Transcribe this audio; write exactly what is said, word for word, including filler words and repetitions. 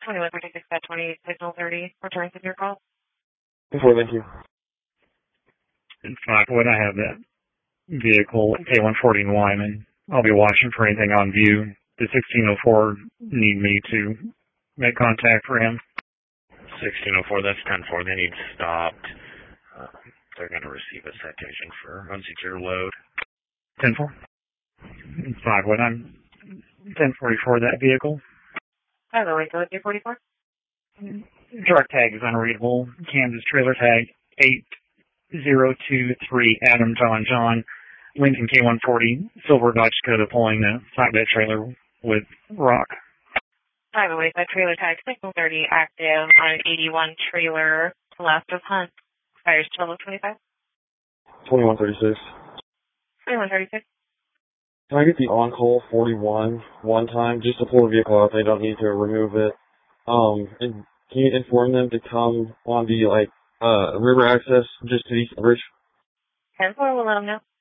twenty-one thirty-six at twenty, signal thirty, return to your call. Before, thank you. In fact, when I have that vehicle, K one forty in Wyman, I'll be watching for anything on view. The sixteen oh four need me to make contact for him. sixteen oh four, that's ten four. They need stopped. Uh, they're going to receive a citation for unsecure load. ten four. In fact, when I'm ten forty-four, that vehicle. By the way, go with your forty-four. Truck tag is unreadable. Kansas trailer tag eight zero two three Adam John John. Lincoln K one forty, Silver Dodge Dakota pulling the flatbed trailer with rock. By the way, that trailer tag signal thirty active on an eighty-one trailer to last of Hunt. Fires twelve twenty-five. twenty-one thirty-six. twenty-one thirty-six. Can I get the on-call forty-one one time just to pull the vehicle out? They don't need to remove it. Um, and can you inform them to come on the, like, uh, river access just to the east bridge? ten four will let them know.